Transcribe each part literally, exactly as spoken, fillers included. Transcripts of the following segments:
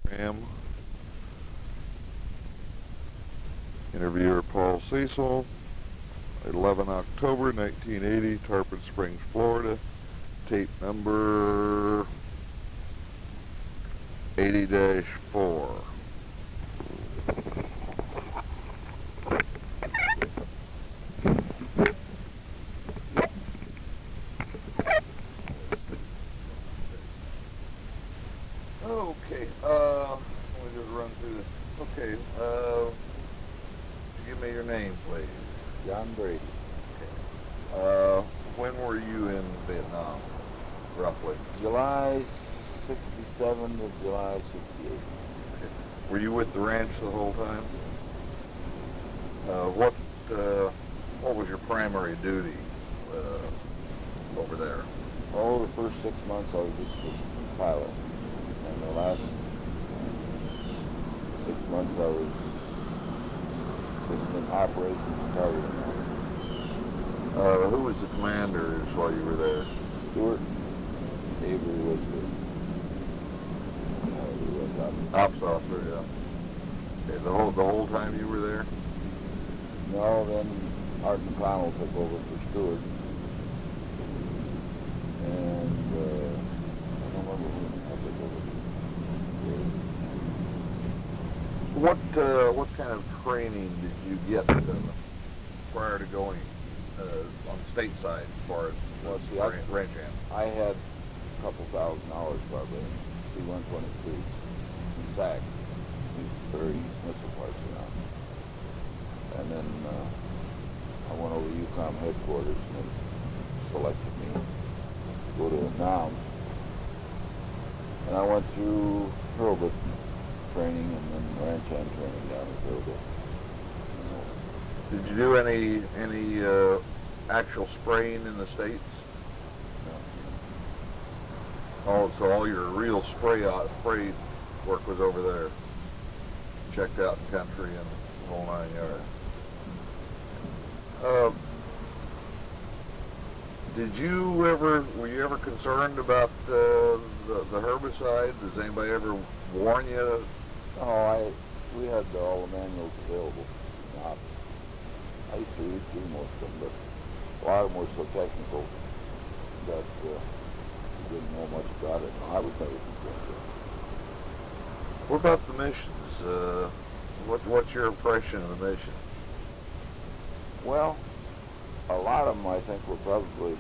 Program. Interviewer Paul Cecil, eleven October nineteen eighty, Tarpon Springs, Florida. Tape number eighty dash four. Okay, uh, let me just run through this. Okay, uh, give me your name, please. John Brady. Okay. Uh, when were you in Vietnam, roughly? July sixty-seven to July sixty-eight. Okay. Were you with the ranch the whole time? Uh, what, uh, what was your primary duty, uh, over there? Oh, the first six months I was just a pilot. And the last six months I was assistant operations targeting. Uh, who was the commanders while you were there? Stewart. Avery was the uh, he was up. Ops officer, yeah. Okay, the whole the whole time you were there? No, then Art McConnell took over for Stewart. And uh, I don't remember who I took over. What uh, what kind of training did you get uh, prior to going uh, on stateside as far as Well, see, ranch, I, ranch hand? I had a couple thousand dollars probably in C one twenty-two in S A C, thirty missile parts around. And then uh, I went over to UCOM headquarters and they selected me to go to Nam. And I went through Hurlbut training and then ranch hand training down at Hurlbut. Did you do any any uh, actual spraying in the States? No. Oh, so all your real spray out spray work was over there. Checked out in country and the whole nine yards. Uh, did you ever were you ever concerned about uh, the the herbicide? Does anybody ever warn you? No, I we had all the manuals available in the office. I used to read through most of them, but a lot of them were so technical that uh, you didn't know much about it. I was never concerned with it. What about the missions? Uh, what what's your impression of the mission? Well, a lot of them I think were probably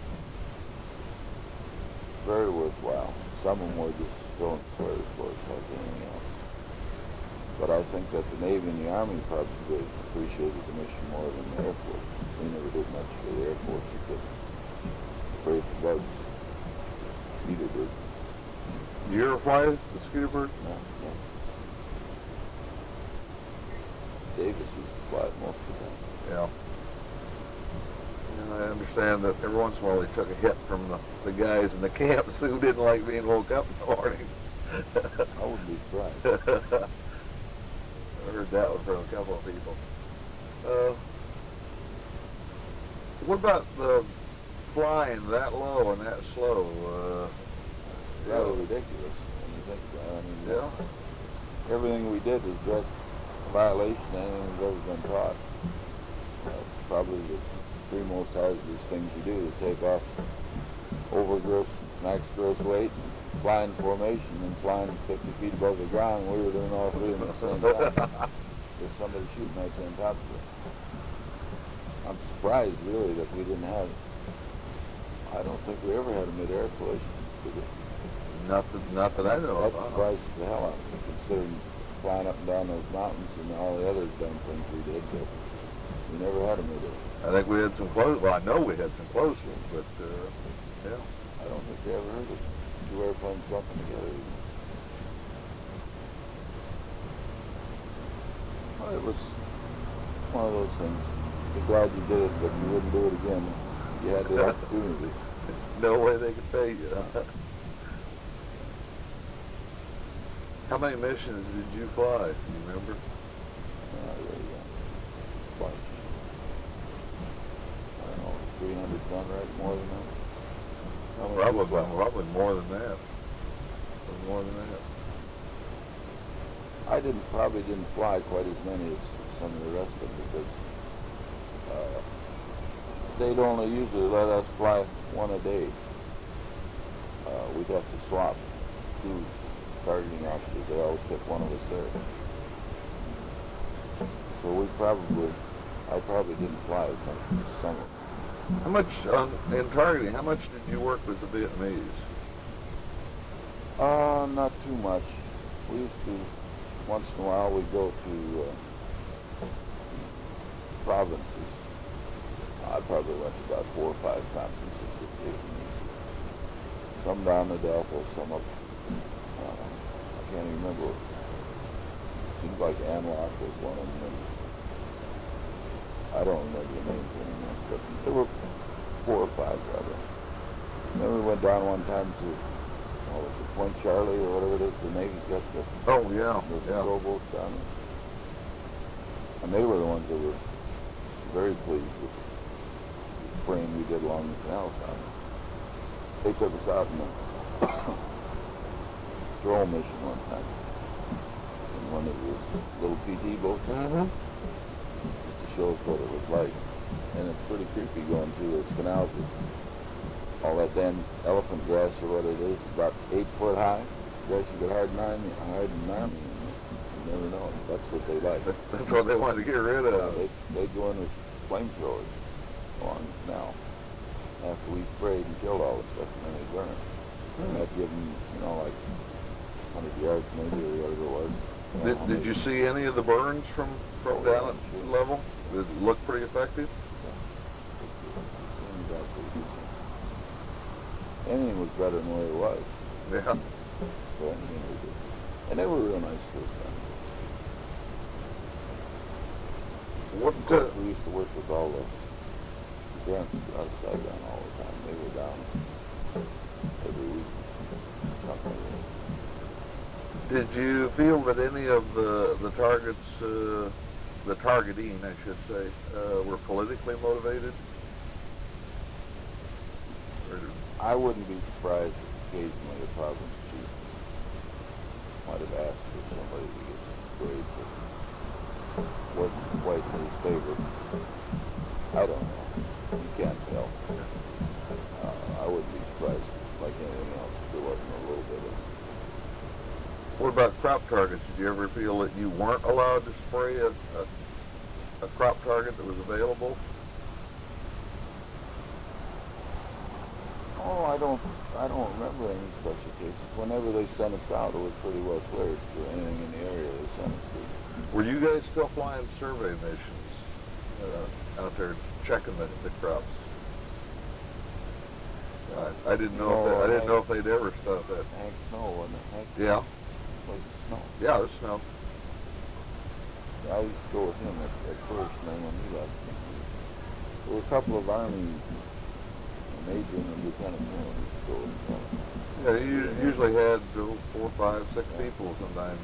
very worthwhile. Some of them were just throwing toys for us like anything else. But I think that the Navy and the Army probably appreciated the mission more than the Air Force. We never did much for the Air Force except pray for bugs. Either did. Did you ever fly the Scooter Bird? No, no. Davis used to fly it most of the time. Yeah. And I understand that every once in a while he took a hit from the, the guys in the camps who didn't like being woke up in the morning. I wouldn't be surprised. I heard that one from a couple of people. Uh, what about the flying that low and that slow? Uh, Rather ridiculous when you think about it. I mean, yeah. everything we did was direct violation of anything we've ever been taught. That's probably the three most hazardous things you do is take off over gross, max gross weight, fly in formation, and flying fifty feet above the ground. We were doing all three of them at the same time. There's somebody shooting right there on top of it. I'm surprised, really, that we didn't have, I don't think we ever had a mid-air collision. Nothing, not that I know That of. surprises the hell out of me, considering flying up and down those mountains and all the other dumb things we did, but we never had a mid-air. I think we had some close, well, I know we had some close ones, but, uh, yeah. I don't think they ever heard of two airplanes jumping together. Well, it was one of those things. You're glad you did it, but you wouldn't do it again. You had the opportunity. No way they could pay you. How many missions did you fly? Do you remember? Uh, really, uh, bunch. I don't know, three hundred done right, more than that. How many Probably, did you fly? probably more than that. Probably more than that. I didn't probably didn't fly quite as many as some of the rest of them because uh, they'd only usually let us fly one a day. Uh, we'd have to swap two targeting officers. They always kept one of us there. So we probably, I probably didn't fly as much this summer. How much, um, in targeting, how much did you work with the Vietnamese? Uh, not too much. We used to, once in a while, we'd go to uh, provinces. I probably went to about four or five conferences with Vietnamese. Some down in Delphi, some up, uh, I can't even remember. Seems like Anlock was one of them. I don't remember the names anymore, but there were four or five rather. And then we went down one time to, what was it, Point Charlie or whatever it is, the Navy kept the, Oh, yeah, the yeah. rowboats down there. And they were the ones that were very pleased with the spraying we did along the canal down there. They took us out in a stroll mission one time in one of those little P T boats. Mm-hmm. Just to show us what it was like. And it's pretty creepy going through those canals with all that damn elephant grass or what it is, about eight foot high. Grass you could hide an army, hide an army in it. You never know. That's what they like. That's what they wanted to get rid Yeah, of. they they go in with flamethrowers along the canal after we sprayed and killed all the stuff, and then they burn it. Hmm. And that'd give them, you know, like one hundred yards maybe or whatever it was. You know, Did, how did many- you see any of the burns from, from Oh, down yeah, at sure. level? Did it look pretty effective? Anything was better than where it was. Yeah. So anything was good. And they were real nice to us then. What, Of course, uh, we used to work with all the grunts out of Saigon all the time. They were down every week. Company. did you feel that any of the, the targets, uh, the targeting, I should say, uh, were politically motivated? Or, I wouldn't be surprised if occasionally a province chief might have asked for somebody to get sprayed that wasn't quite in his favor. I don't know. You can't tell. Uh, I wouldn't be surprised, like anything else, if there wasn't a little bit of. what about crop targets? Did you ever feel that you weren't allowed to spray a, a, a crop target that was available? Oh, I don't, I don't remember any special cases. Whenever they sent us out, it was pretty well cleared for anything in the area they sent us to. Were you guys still flying survey missions uh, out there checking the, the crops? I, I didn't know if they, I didn't know if they'd ever stop that. Hank Snow, wasn't it? Hank Yeah, was it Snow. yeah, the snow. I used to go with him at, at first, and then when he left, there were a couple of Army, a major and a lieutenant colonel used to go with him. Yeah, you usually had oh, four, five, six people sometimes.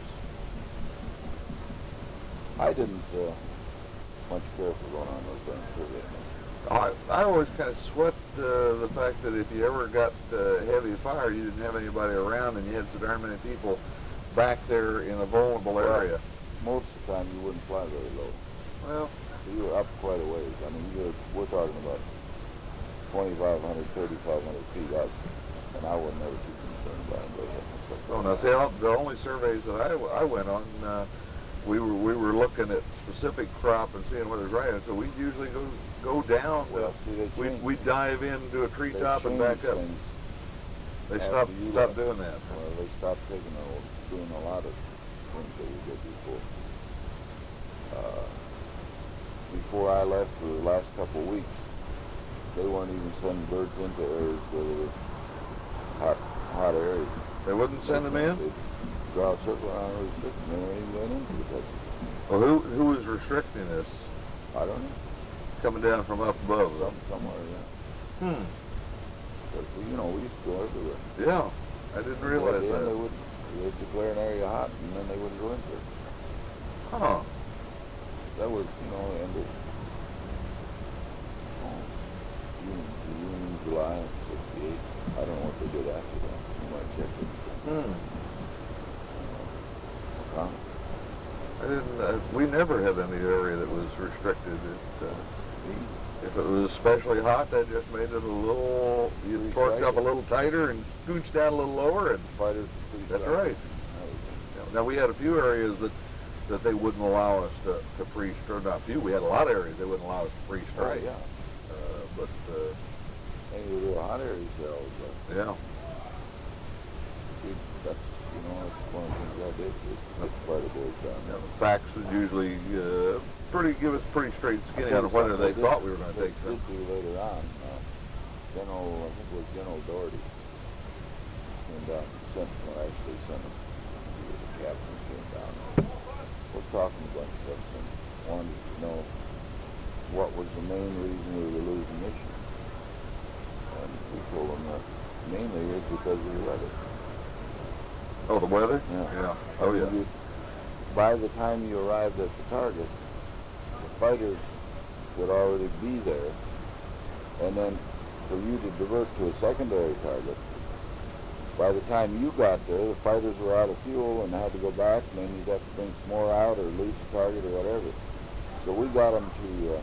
I didn't uh, much care for going on those damn survey missions. I, I always kind of sweat uh, the fact that if you ever got uh, heavy fire, you didn't have anybody around, and you had so darn many people back there in a vulnerable area. Most of the time, you wouldn't fly very low. Well, You were up quite a ways. I mean, you're, we're talking about twenty-five hundred, thirty-five hundred feet up, and I was never too concerned about anybody hitting us up. oh, now see, I- the only surveys that I, I went on, uh, we were we were looking at specific crop and seeing what was right, and so we usually go go down. Well, see, they we changed- we dive into a they treetop and back changed up. things They after stopped you stopped left. doing that. Well, they stopped taking a, doing a lot of things that we did before. Uh, before I left for the last couple of weeks, they weren't even sending birds into areas where there were hot, hot areas. They wouldn't send them in. They'd draw a circle around and restrict them. They weren't even going into the Texas. Well, who who was restricting this? I don't know. Coming down from up above. Some, somewhere, yeah. Hmm. But, you know, we used to go everywhere. Yeah, I didn't At realize the end, that. They would they'd declare an area hot, and then they wouldn't go into it. Huh. That was, you know, ended oh, June, June, July of sixty-eight. I don't know what they did after that. You might check it. Hmm. Huh? I didn't. Uh, we never had any area that was restricted. It, uh, if it was especially hot, that just made it a little. You torqued up a little tighter and scooched down a little lower, and Fighters. that's right. Now we had a few areas that that they wouldn't allow us to, to freeze. Or not few. We had a lot of areas they wouldn't allow us to freeze straight. Oh, yeah. Uh, but uh, any of the hot areas, though. But yeah. We, that's you know that's one of the things I did. That's quite a bit down. Yeah, the facts was usually uh, pretty give us pretty straight skinny on whether they thought we were going to take them. Did do later on. Uh, General, I think it was General Doherty, came down. Sent, well, actually sent him. The captain came down. Was talking a bunch of us and wanted to know what was the main reason we were losing missions. And we told them that mainly is because of the weather. Oh, the weather? Yeah. Yeah. Oh, yeah. You, by the time you arrived at the target, the fighters would already be there, and then for you to divert to a secondary target, by the time you got there, the fighters were out of fuel and had to go back, and then you'd have to bring some more out or lose the target or whatever. So we got them to uh,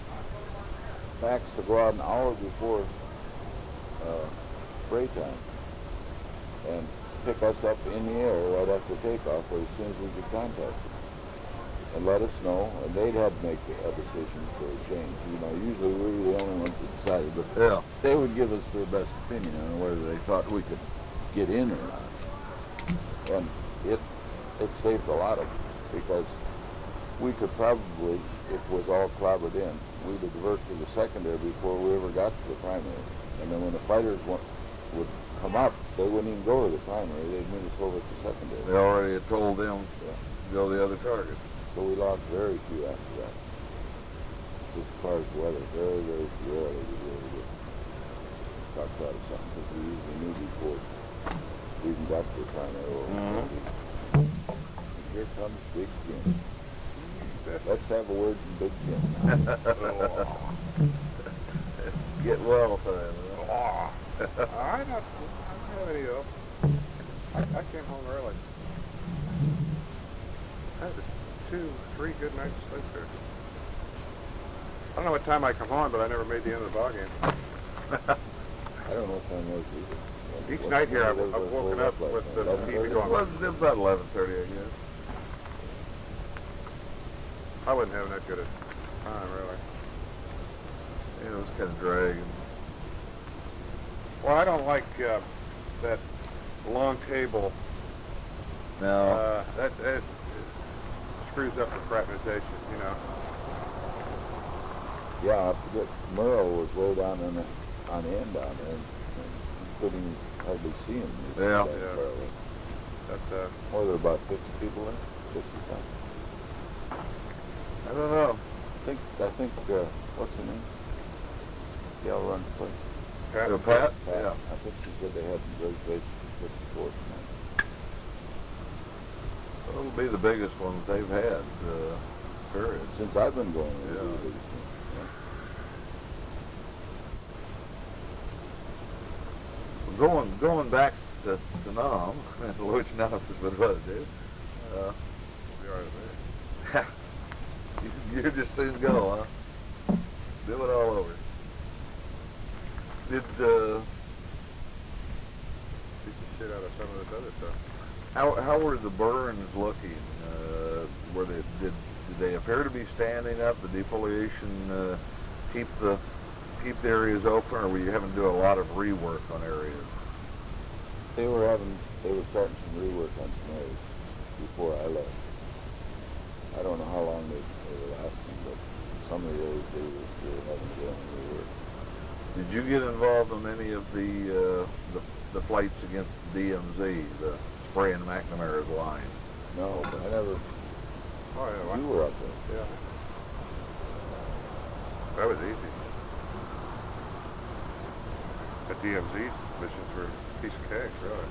fax to go out an hour before uh, spray time and pick us up in the air right after takeoff or as soon as we could contact them and let us know, and they'd have to make a decision for a change. You know, usually we were the only ones that decided, but yeah. they would give us their best opinion on whether they thought we could get in or not. And it it saved a lot of it because we could probably, if it was all clobbered in, we would divert to the secondary before we ever got to the primary. And then when the fighters went, would come up, they wouldn't even go to the primary. They'd move us over to secondary. They already had told them Yeah. to go to the other target. So we lost very few after that. As far as the weather, very, very rarely did we ever get talked out of something because we usually knew before we even got to the primary. Mm-hmm. Here comes Big Jim. Let's have a word from Big Jim now. Get well time. Oh, I not, I don't have any though. I, I came home early. I had two, three good nights of sleep there. I don't know what time I come home, but I never made the end of the ball game. I don't know what time it was either. Each What- night here, I've, what was I've it woken rolled up last with night? the eleven T V thirty? It going. was about eleven thirty, I guess. I wasn't having that good a time, really. Yeah, it was kind of dragging. Well, I don't like uh, that long table. Now, Uh, that, that screws up the fraternization, you know. Yeah, I forget. Murrow was way down on the, on the end down there, and, and you couldn't hardly see him. He was Yeah. that Yeah. far away. That, uh, What, were there about fifty people there? fifty-five. I don't know. I think, I think, uh, what's her name? Gail runs the place. Pat, Uh, Pat? Pat. Yeah. I think she said they had reservations for fifty-four tonight. It'll be the biggest one that they've had, uh, period. Since I've been going, Yeah. it'll be the biggest one. Going going back to, to Nam, which none of us would want to do. Uh, be all right with me. you, you're just soon go, huh? Do it all over. Did uh, Beat the shit out of some of this other stuff. how how were the burns looking? Uh, were they did did they appear to be standing up? The defoliation uh, keep the keep the areas open, or were you having to do a lot of rework on areas? They were having, they were starting some rework on some areas before I left. I don't know how long they, they were lasting, but some of the areas they were, they were having to go and rework. Did you get involved in any of the uh, the, the fights against the D M Z, the Spray and McNamara's line? No, but I never, Oh, yeah. you well, were up there. Yeah. That was easy. The D M Z missions were a piece of cake, really.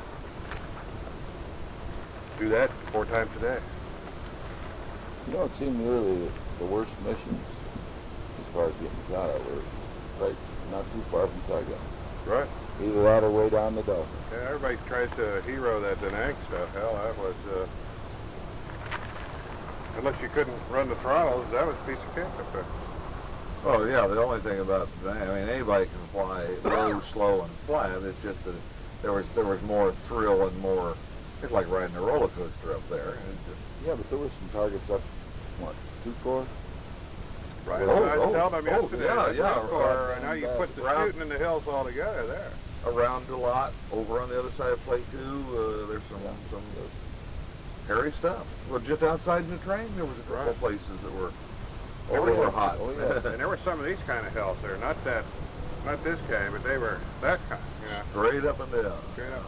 Do that four times a day. You know, it seemed really the, the worst missions, as far as getting shot at, were right not too far from Saigon. Right. Either that or way down the Dolphin. Yeah, everybody tries to hero that Da Nang stuff. Hell, that was, uh, unless you couldn't run the throttles, that was a piece of cake up there. Oh yeah, the only thing about, I mean, anybody can fly low, slow, and flat. It's just that there was there was more thrill and more. It's like riding a roller coaster up there. And it just, Yeah, but there were some targets up, what, two core? Right. Oh, I oh, told them oh, yesterday. yeah, that's yeah, right, Or right, now you right, put the right. shooting and the hills all together there. around a lot, over on the other side of Plate Two, uh, there's some Yeah. some hairy stuff. Well, just outside the train, there was a couple Right. of places that were Oh, they were yeah. hot. Oh, yes. And there were some of these kind of hills there, not that, not this kind, but they were that kind, you know. Straight up and down. Straight up.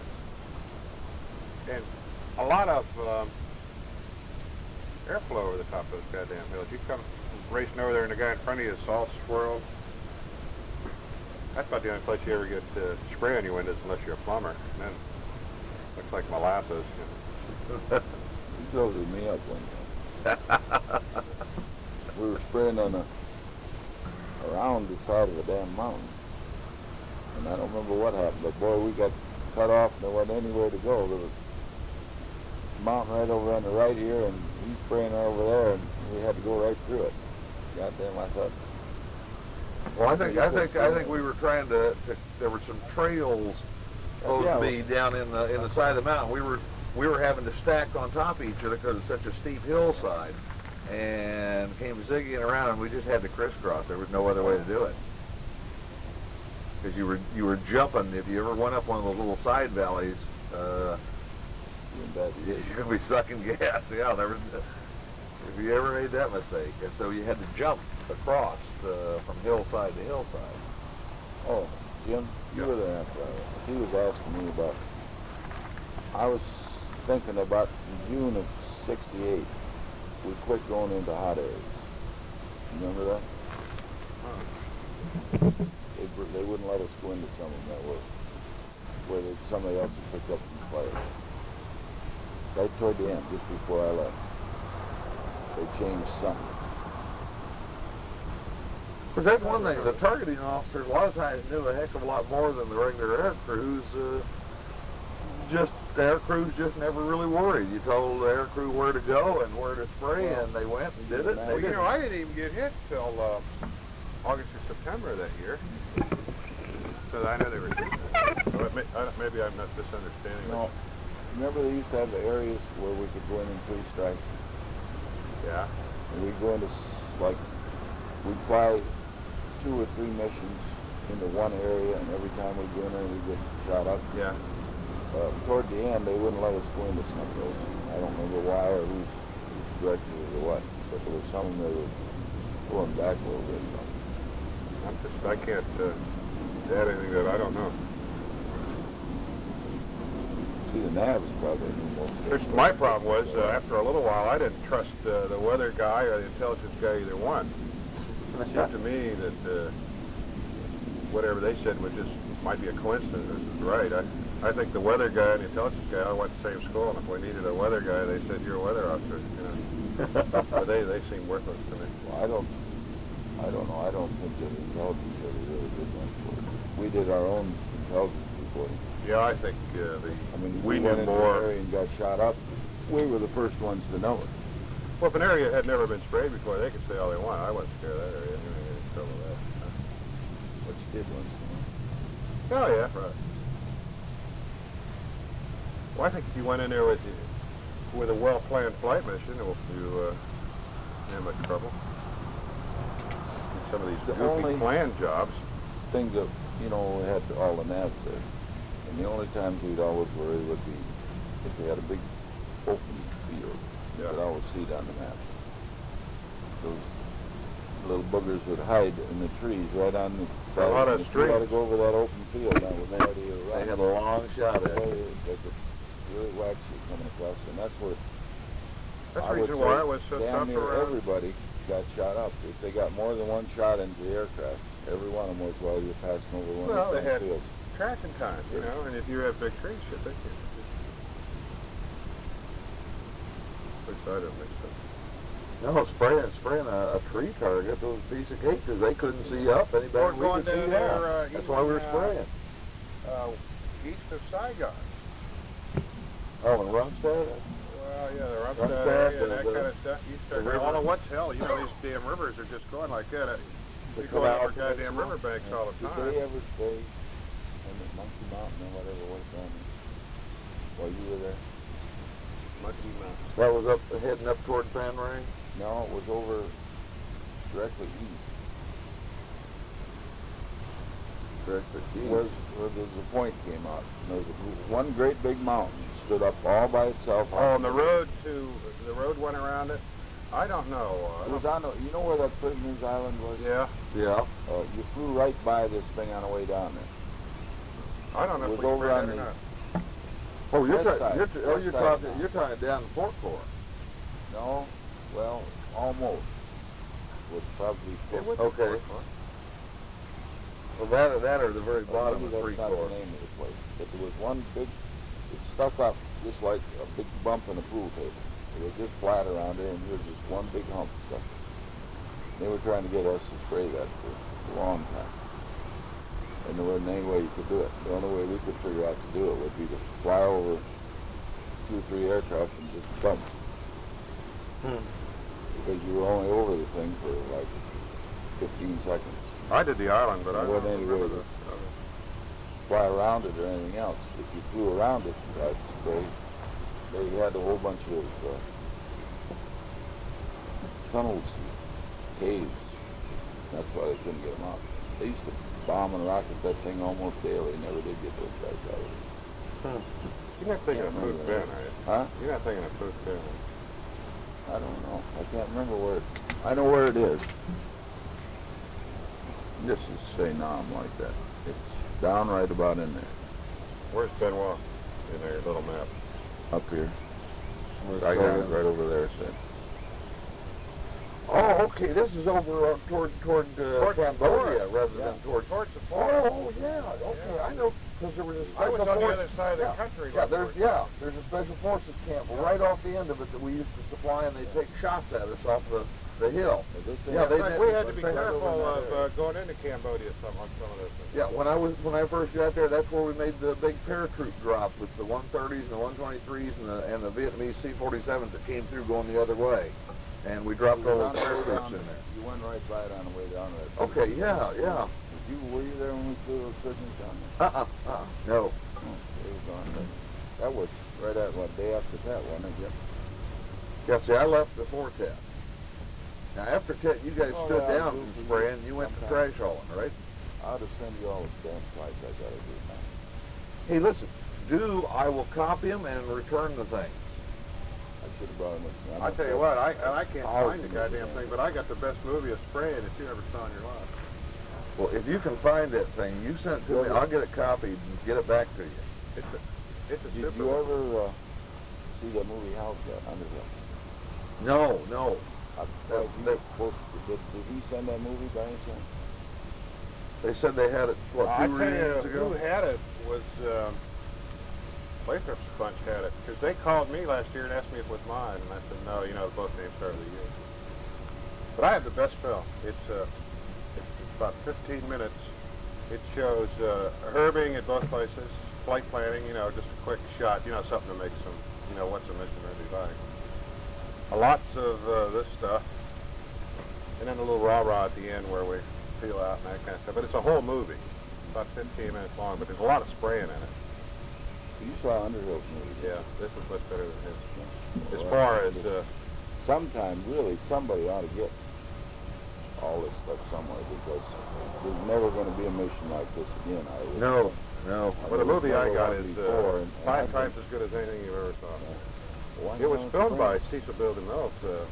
And a lot of um, airflow over the top of those goddamn hills. You come racing over there and the guy in front of you is all swirled. That's about the only place you ever get uh, spray on your windows unless you're a plumber. And then looks like molasses. You know. He drove with me up one time. We were spraying on a, around the side of a damn mountain. And I don't remember what happened, but boy, we got cut off and there wasn't anywhere to go. There was a mountain right over on the right here, and he's spraying over there, and we had to go right through it. Goddamn, I thought. Well, I think I think I think we were trying to, to there were some trails supposed Yeah, to be down in the in the side of the mountain. We were we were having to stack on top of each other because it's such a steep hillside, and came ziggying around, and we just had to crisscross. There was no other way to do it because you were you were jumping. If you ever went up one of those little side valleys, uh, you're gonna be sucking gas. Yeah, there was. If you ever made that mistake, and so you had to jump across uh, from hillside to hillside. Oh, Jim, you Yeah. were there after I, he was asking me about, I was thinking about in June of sixty-eight, we quit going into hot areas. You remember that? They, br- they wouldn't let us go into some of them that were, where they, somebody else had picked up some fires. Right toward the end, just before I left. They changed something. Because that's one thing, the targeting officers a lot of times knew a heck of a lot more than the regular air crews. Uh, just, the air crews just never really worried. You told the air crew where to go and where to spray, Well, and they went and did it. well, They Well, you didn't. know, I didn't even get hit till uh, August or September of that year. So I know they were shooting. Oh, may- I don't- Maybe I'm not misunderstanding. No. Remember they used to have the areas where we could go in and pre-strike? Yeah. And we'd go into, s- like, we'd fly two or three missions into one area, and every time we'd go in there, we'd get shot up. Yeah. Uh, toward the end, they wouldn't let us go into some of those. I don't remember why or who's, who's directed it or what, but there was some that were pulling back a little bit. I'm just, I can't uh, add anything that I don't know. See, the Navs probably knew most of Which it. my problem was, uh, after a little while, I didn't trust uh, the weather guy or the intelligence guy, either one. It seemed to me that uh, whatever they said was just, might be a coincidence. This is right. I, I think the weather guy and the intelligence guy all went to the same school, and if we needed a weather guy, they said, you're a weather officer, you know. But they, they seem worthless to me. Well, I don't, I don't know. I don't think that the intelligence did a really good one for it. We did our own intelligence reporting. Yeah, I think uh, the I mean, we we knew went into more. an area and got shot up. We were the first ones to know it. Well, if an area had never been sprayed before, they could say all they want. I wasn't scared of that area. I didn't get in trouble with that. What you did once in a while. Oh, yeah, right. Well, I think if you went in there with with a well-planned flight mission, you uh, had much trouble. Some of these The goofy only- planned jobs. Things that, you know, we had all the navs there. And the only times we'd always worry would be if we had a big open field. You Yeah. could always see it on the map. Those little boogers would hide in the trees right on the side. lot of and if you had to streams. go over that open field, now with nobody They around. had a long shot at They it. they could really wax you coming across, and that's where That's I the would reason say why it was so damn tough near around. everybody got shot up. If they got more than one shot into the aircraft, every one of them was while you're passing over one Well, of they those had fields. tracking time, you know, and if you have big trees, shit, they can. Which I don't think so. No, spraying spraying a, a tree target was a piece of cake because they couldn't see up any better Or than we going could see down down. there, uh, That's why we were even, uh, spraying. Uh, east of Saigon. Oh, and Rumstead? Well, yeah, the uh, Sunset, area, the- that the- kind of stuff. You start the going, river. oh, what's hell? You know, these damn rivers are just going like that. Uh, The We go out our canal goddamn peninsula. riverbanks all the Did time. they ever stay in the Monkey Mountain or whatever it was down there while you were there? Monkey Mountain. That was up heading up toward Fan Ring. No, it was over directly east. Directly east. Was where the, the point came out. And there was a, one great big mountain stood up all by itself. Oh, and the road to the road went around it. I don't know. Uh, It was on the, you know where that Prisoner's Island was? yeah, Yeah. Uh, you flew right by this thing on the way down there. I don't know It if was we can over figure on that or the- not. Oh, you're West talking. side. You're, t- oh, West you're side talking. now. You're talking down the Fort Fort. No, well, almost. Was probably It would close. be Okay. Fort Well, that or that or the very Well, bottom maybe of that's Three not Court. the name of the place. But there was one big, it stuck up just like a big bump in a pool table. It was just flat around there, and there was just one big hump stuck. They were trying to get us to spray that for a long time. And there wasn't any way you could do it. The only way we could figure out to do it would be to fly over two or three aircraft and just bump. Hmm. Because you were only over the thing for like fifteen seconds. I did the island, but I Well, don't then remember really- the. Fly around it or anything else. If you flew around it, that's, they, they had a whole bunch of uh, tunnels, caves. That's why they couldn't get them out. They used to bomb and rocket that thing almost daily. Never did get those guys out of it. Hmm. You're not thinking Can't of Food remember Bend, that. are you? Huh? You're not thinking of Food Bend. I don't know. I can't remember where it, I know where it is. This is say Nam like that. It's down right about in there. Where's Benoit in their little map? Up here. Where's I got it Logan? right over there, said. Oh, okay. This is over uh, toward toward uh, Toward Cambodia Sephora. rather Yeah. than toward. Towards the forest. Oh, yeah. Okay, Yeah. I know because there was a I special was on the forces- other side of the yeah. country. Yeah, like there's towards- yeah, there's a special forces camp right off the end of it that we used to supply, and they take shots at us off the, the hill. Is this thing- Yeah, they In fact, did- we had to be they had careful over in of that uh, area. going into Cambodia some on some of those things. Yeah, when I was when I first got there, that's where we made the big paratroop drop with the one thirties and the one twenty-threes and the and the Vietnamese C forty-sevens that came through going the other way, and we dropped all On those the way paratroops down- in there. You went right by it on the way down there. Okay, yeah, yeah. Did you, were you there when we flew those prisoners down there? Uh-uh, uh-uh. No. Oh, they was on there. That was right at, what, day after that, wasn't it? Yep. Yeah, see, I left before Tet. Now, after Tet, you guys Oh, stood yeah, I down do from for you spraying, you went to sometime. trash hauling, right? I'll just send you all the stamp slides I gotta do now. Hey, listen, do I will copy them and return the thing. I should have brought them with me. I'm I not tell you sure. what, I and I can't I'll find the do goddamn that. thing, but I got the best movie of spraying that you ever saw in your life. Well, if you can find that thing, you send it to me, I'll get it copied and get it back to you. It's a, it's a Did super. you ever uh, see that movie House uh, Underhill? No, no. I, That- you that- were supposed to, did, did he send that movie by any chance? They said they had it, what, I two tell you, reunions who ago? had it was um, Lathrop's bunch had it because they called me last year and asked me if it was mine, and I said no. You know, both names start with a U. But I have the best film. It's uh, it's about fifteen minutes. It shows uh, herbing at both places, flight planning. You know, just a quick shot. You know, something to make some. You know, what's a mission really like? Uh, lots of uh, this stuff, and then a little rah rah at the end where we peel out and that kind of stuff. But it's a whole movie, about fifteen minutes long. But there's a lot of spraying in it. You saw Underhill's movie? Yeah, this is much better than his. As Well, far as that's- uh, sometime, really, somebody ought to get all this stuff somewhere because there's never going to be a mission like this again. I would- No, no. I well, the mean, movie there's I never got one is before, uh, and- and five I've times been- as good as anything you've ever saw. Why It was not filmed by spring? Cecil B. DeMille, uh,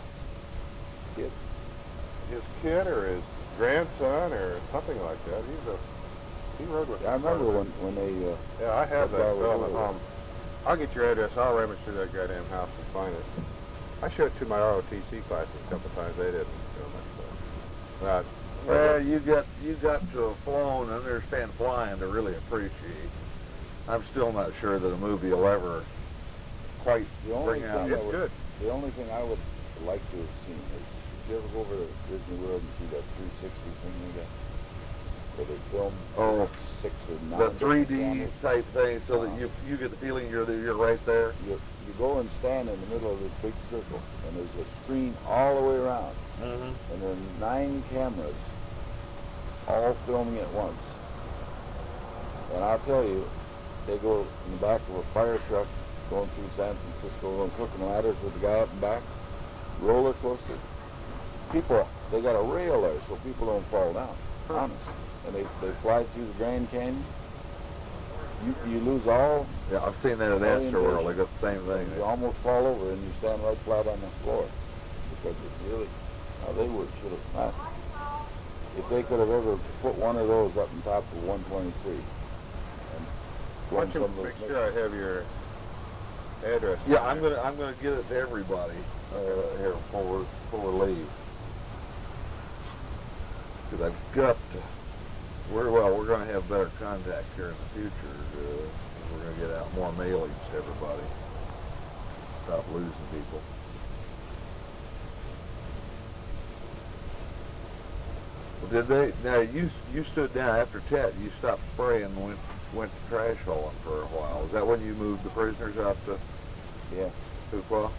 Kid. his kid or his grandson or something like that. He's a he rode with. I him quite a remember bit. when, when they, uh, Yeah, I have That's that why I film was at over home. I'll get your address. I'll rummage through that goddamn house and find it. I showed it to my R O T C classes a couple times. They didn't film it. So. Not, Well, you got you got to have flown and understand flying to really appreciate. I'm still not sure that a movie will ever quite the only bring thing out. I it's would, good. the only thing I would like to have seen is, did you ever go over to Disney World and see that three sixty thing they got? where they film Oh, six or nine. the three D different cameras. type thing, so that Uh, you you get the feeling you're you're right there. You, you go and stand in the middle of this big circle, and there's a screen all the way around, Mm-hmm. and there are nine cameras all filming at once. And I'll tell you, they go in the back of a fire truck going through San Francisco on crooked ladders with the guy up and back, roller coaster. People, they got a rail there so people don't fall down, honest. And they, they fly through the Grand Canyon. You, you lose all, Yeah, I've seen that at Astroworld. They got the same thing. you almost fall over and you stand right flat on the floor. Because it really, now they would, should have, not, if they could have ever put one of those up on top of one twenty-three. And Why flown don't you some of make those- sure I have your address? Yeah, I'm gonna I'm gonna get it to everybody uh, here before we, before we leave. Because I've got to. We're well. We're gonna have better contact here in the future. Uh, we're gonna get out more mailings to everybody. Stop losing people. Well, did they? Now you you stood down after Tet. You stopped spraying and went went to trash hauling for a while. Is that when you moved the prisoners out to Yeah. Fuqua?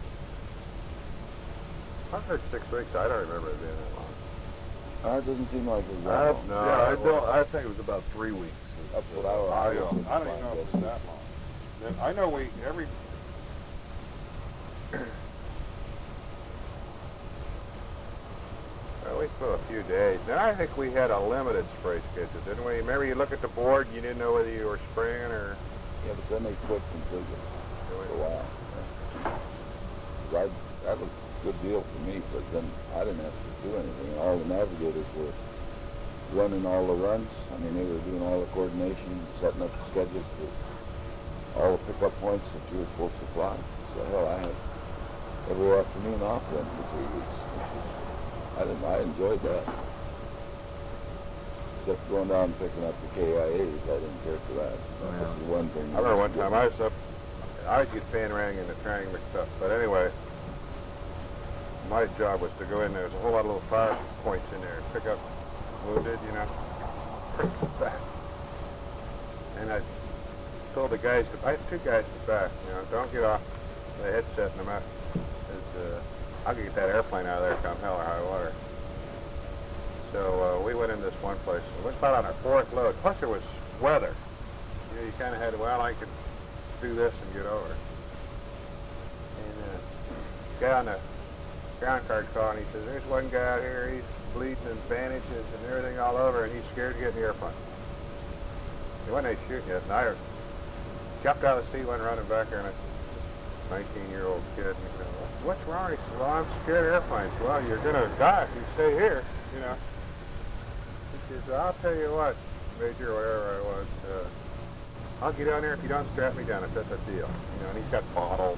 I've heard six weeks. I don't remember it being that long. Uh, it doesn't seem like it was that I, long. No, yeah, I it don't. wasn't. I think it was about three weeks. That's what I was. I was don't, I don't even know if it's thinking. that long. Then I know we, every, well, we flew a few days. Then I think we had a limited spray schedule, didn't we? Remember you look at the board and you didn't know whether you were spraying or... Yeah, but then they quit completely for a while. Yeah. I, that was a good deal for me, but then I didn't have to do anything. All the navigators were running all the runs. I mean, they were doing all the coordination, setting up the schedules for all the pickup points that you were supposed to fly. So hell, I had every afternoon off then for three weeks. Which was, I didn't. I enjoyed that. Except going down and picking up the K I As, I didn't care for that. That was the one thing. I remember one time I was up, I always get fan rang and the triangle mixed up. But anyway, my job was to go in there. There's a whole lot of little fire points in there and pick up wounded, you know. Back. And I told the guys, I had two guys in the back, you know, don't get off the headset in the mouth. Uh, I could get that airplane out of there come hell or high water. So uh, we went in this one place. We went about on our fourth load. Plus there was weather. You know, you kind of had, well, I could do this and get over. And uh, guy on the ground card called and he says, there's one guy out here, he's bleeding and bandages and everything all over, and he's scared to get in the airplane. He wasn't any shooting yet, and I jumped out of the seat, went running back there, and a nineteen-year-old kid, and he said, what's wrong? He said, well, I'm scared of airplanes. Well, you're going to die if you stay here, you know. He says, I'll tell you what, Major, wherever I was, uh, I'll get down there if you don't strap me down, if that's a deal. You know, and he's got bottles.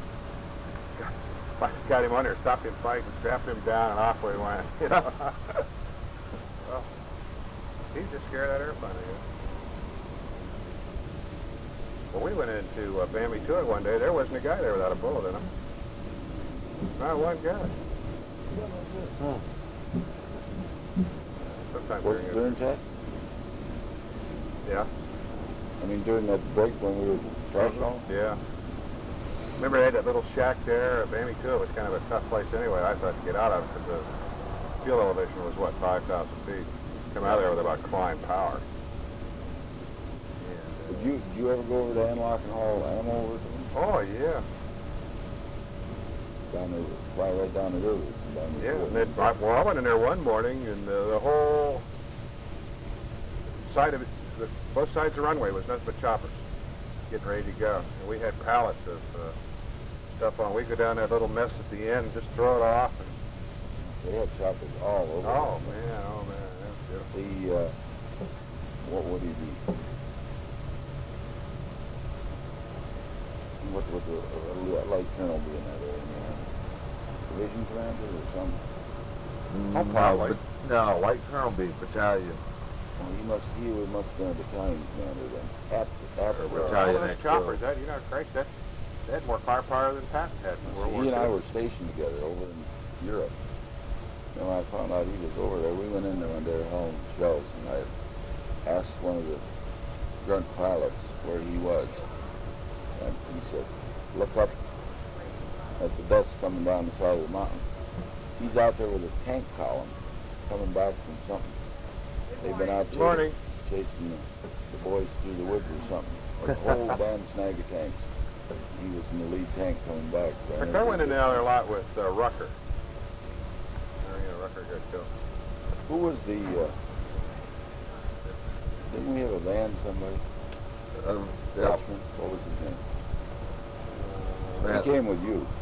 I got him under, stopped him fighting, strapped him down, and off we went, you know. Well, he's just scared of that airplane, I guess. Well, we went into uh, Bambi Tour one day. There wasn't a guy there without a bullet in him. Not one guy. Hmm. Sometimes Was during it it- during that? Yeah, I mean, during that break when we were trash hauling? yeah. Remember they had that little shack there? Bambi Tour was kind of a tough place anyway. I thought to get out of it because the fuel elevation was, what, five thousand feet? Come out of there with about climb power. And, Did you, did you ever go over to Anlock and haul ammo over to them? uh, oh, yeah. Down there, fly right down the river. Down the Yeah, river. and then, I, well, I went in there one morning, and uh, the whole side of it, the, both sides of the runway was nothing but choppers getting ready to go. And we had pallets of uh, stuff on. We go down that little mess at the end, just throw it off. And, They had choppers all over. oh, man, oh, man, that's beautiful. The, uh, what would he be? What would the uh, light colonel be in that area, man? Division commander or something? Oh, probably. No, Light Colonel B battalion. Well, he must, he would- must have been a battalion commander then. At, at Or the battalion. All those next choppers, door. that, you know, Christ, that, they had more firepower than Patton had in World See, War he and I Two. were stationed together over in Europe. And when I found out he was over there, we went in there one day hauling shells, and I asked one of the grunt pilots where he was. And he said, look up at the dust coming down the side of the mountain. He's out there with a tank column coming back from something. They've been out chasing, Morning. chasing the, the boys through the woods or something. A whole damn snag of tanks. He was in the lead tank coming back. So In fact, I went in there a lot with uh, Rucker. Oh, yeah, Rucker got killed. Who was the, uh, didn't we have a van somebody? Um, yeah. Dutchman? What was his name? Matt. He came with you.